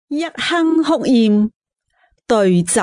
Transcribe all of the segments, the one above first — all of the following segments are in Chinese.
約翰福音第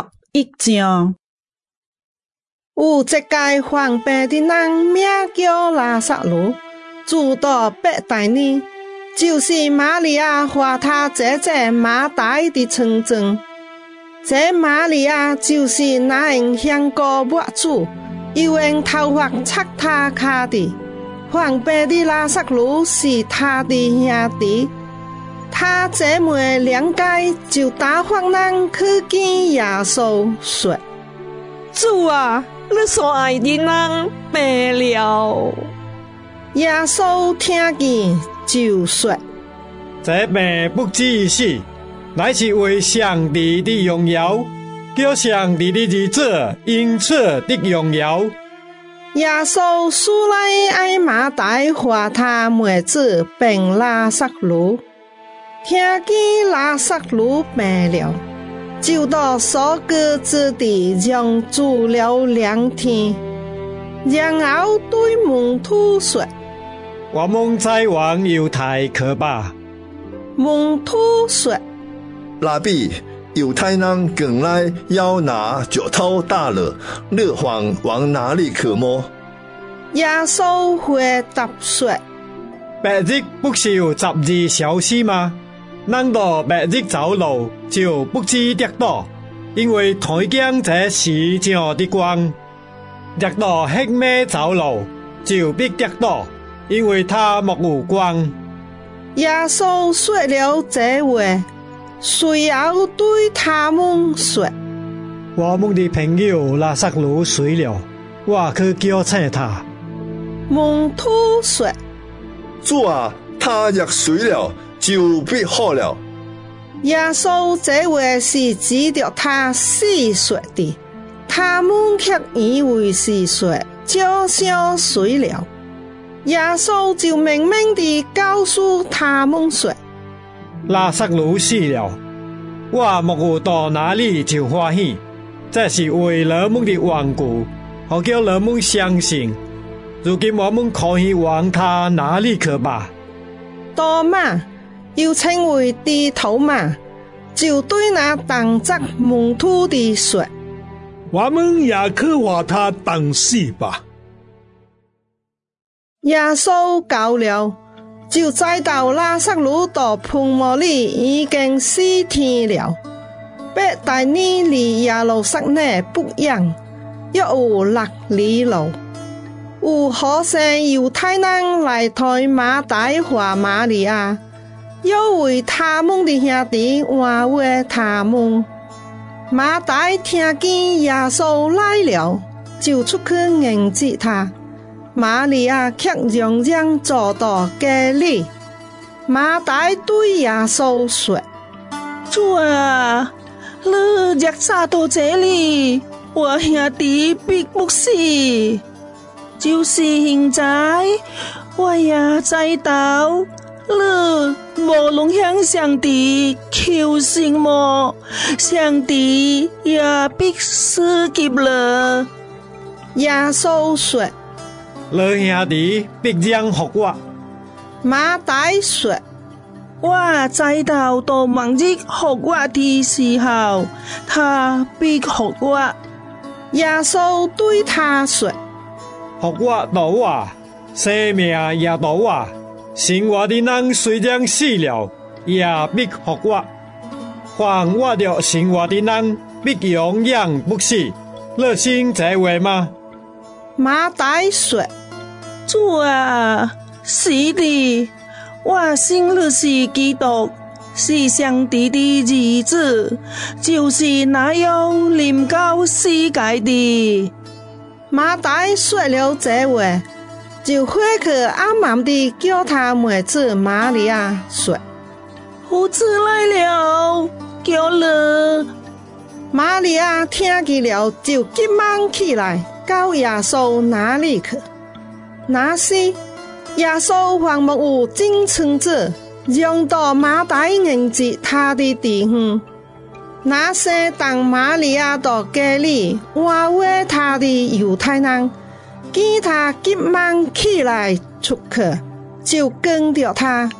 11章。 有一個患病的人，名叫拉撒路，住到伯大尼，就是瑪利亞和他姐姐馬大的村莊。這瑪利亞就是那人向過抹主，又用頭髮擦他腳的。患病的拉撒路是他的兄弟。他姐妹兩個就打發人去見耶穌，說： 主啊，你所愛的人病了。 耶穌聽見就說： 這病不至於死，乃是為上帝的榮耀，叫上帝的兒子因此得榮耀。 耶穌素來愛馬大和他妹子並拉撒路。聽見拉撒路病了，就到所各之地讓住了2天，然後對門徒說： 我們再往猶太去吧。 門徒說： 拉比，猶太人近來要拿腳頭打了，你還往哪裡去麼？ 耶穌回答說： 白日不是有12小時嗎？難道白日走路就不致跌倒？因為睇見這世上的光。跌倒黑夜走路就必跌倒，因為他沒有光。 耶穌說了這話，隨後對他們說： 我們的朋友拉撒路死了，我去叫醒他。 門徒說： 主啊，他若死了，就必好了。 耶穌這話是指着他死說的，他們卻以為是說就像死了。耶穌就明明地告訴他們說： 拉撒路死了，我沒有到哪裡就歡喜，這是為了我們的緣故，好叫我們相信。如今我們可以往他哪裡去吧？ 多馬，又稱為低頭馬，就對那當責門徒的說： 我們也去和他等死吧。 耶穌到了，就知道拉撒路到墳墓裡已經4天了。伯大尼離耶路撒冷不遠，約有6里路。有好些猶太人來抬馬大和瑪利亞，要為他們的兄弟安慰他們。馬大聽見耶穌來了，就出去迎接他。瑪利亞卻仍然坐到隔裡。馬大對耶穌說： 主啊，你若下到這裡，我兄弟必不死。就是現在，我也知道，你無論向上帝求什麼，上帝也必賜給了。 耶穌說： 你兄弟必將復活。 馬大說： 我知道到末日復活的時候，他必復活。 耶穌對他說： 復活到我，生命也到我。信我的人雖然死了，也必復活。凡活着信我的人，必永遠不死。你信這話嗎？ 馬大說： 主啊，是的，我信你是基督，是上帝的兒子，就是那要臨到世界的。 馬大說了這話，就回去暗暗地叫他妹子瑪利亞說： 夫子來了，叫你。 瑪利亞聽見了，就急忙起來，到耶穌那裡去。那時，耶穌還沒有進村子，讓到馬大迎接他的弟兄。那些當瑪利亞到隔裡安慰他的猶太人，見他急忙起來出去，就跟着他。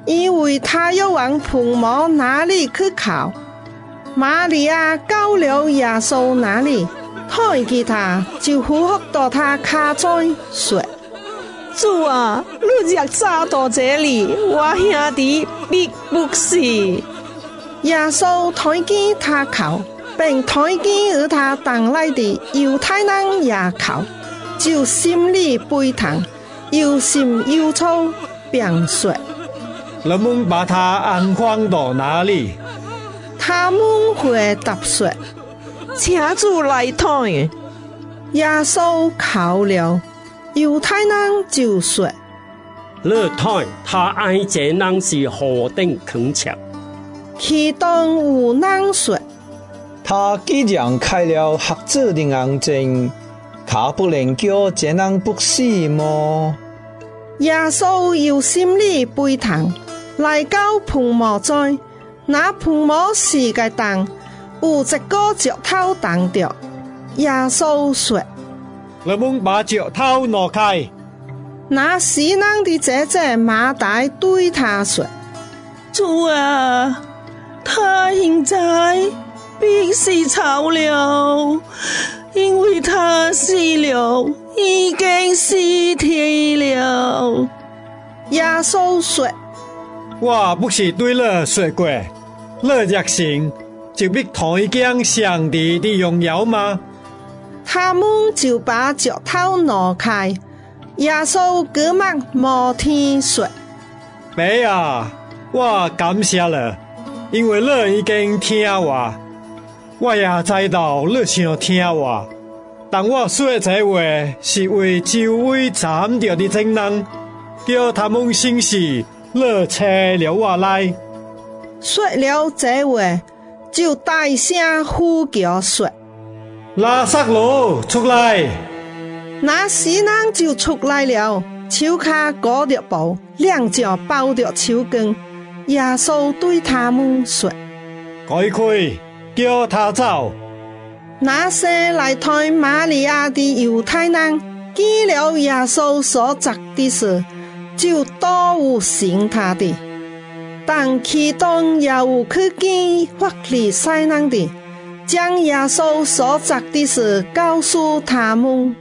因为他要往父母那里去考。玛利亚到了耶稣那里，看见他，就俯伏到他脚前说： 主啊，你若早到这里，我兄弟必不死。 耶稣睇见他哭，并睇见与他同来的犹太人也哭，就心里悲痛，忧心忧愁，并说： 人们把他安放到哪里？ 他们回答说： 请主来看。 耶稣哭了，犹太人就说： 你睇他爱这人是何等恳切。 其中有人说： 他既然开了瞎子的眼睛，他不能叫这人不死么？ 耶稣又心里悲痛，来到父母在，那父母是个蛋，有一个石头挡着。耶稣说： 人们把石头挪开。 那死人的姐姐马大对他说： 主啊，他现在必死草了，因为他死了，已经死体了。 耶稣说： 我不是对你说过，你若信，就必看见上帝的荣耀吗？ 他们就把石头挪开。耶稣隔幕摩天说： 爸啊，我感谢你，因为你已经听我，我也知道你想听我。但我说这话是为周围站着的众人，叫他们信是你差了我来。 说了这话，就大声呼叫说： 拉撒路出来！ 那死人就出来了，手卡裹着布，两脚包着手巾。耶稣对他们说： 开开，叫他走。 那些来探玛利亚的犹太人见了耶稣所做的事，就都有信他的。但其中也有去见法利赛人的，将耶稣所做的事告诉他们。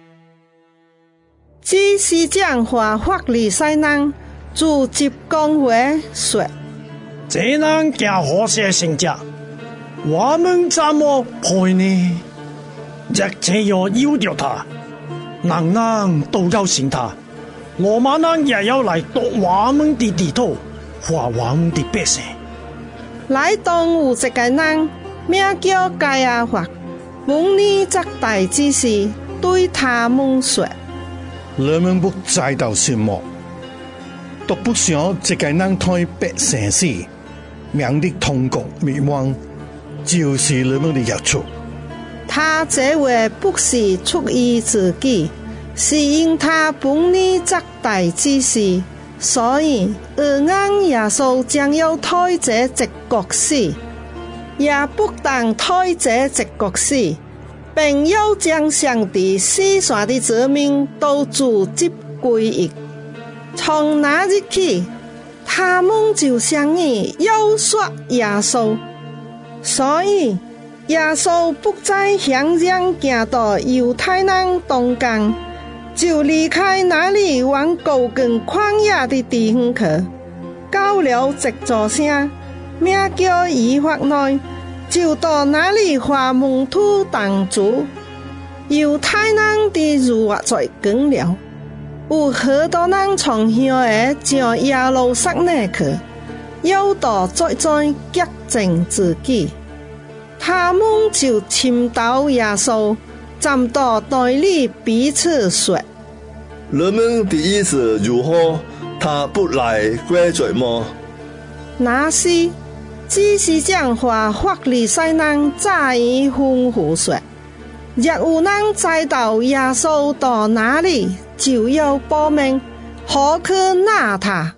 祭司长和法利赛人组织公会说： 这人行何些行者？我们怎么判呢？若这样要着他，人人都要信他，我们人也要来夺我们的地土和我们的百姓。 来当有一个人，名叫该亚法，蒙尼则大祭司，对他们说： 你们不知道什么，都不想这个人对百姓死，免得通国灭亡，就是你们的要求。 他这话不是出于自己，是因他本尼则大祭司，所以按耶稣将要推这一国死，也不但推这一国死，并要将上帝施下的子民都组织归一。从那日起，他们就商议要杀耶稣，所以耶稣不再向前行到犹太人东港，就离开那里往高更旷野的地方去，到了一座城，名叫以法内，就到那里和门徒同住。犹太人的逾越节近了，有许多人从乡下上耶路撒冷去，要到再洁净自己。他们就寻到耶稣，站到那里彼此说： 人们的意思如何？他不来归罪吗？ 那时祭司长和法利赛人早已吩咐说：若有人知道耶稣到哪里，就要报名，好去拿他。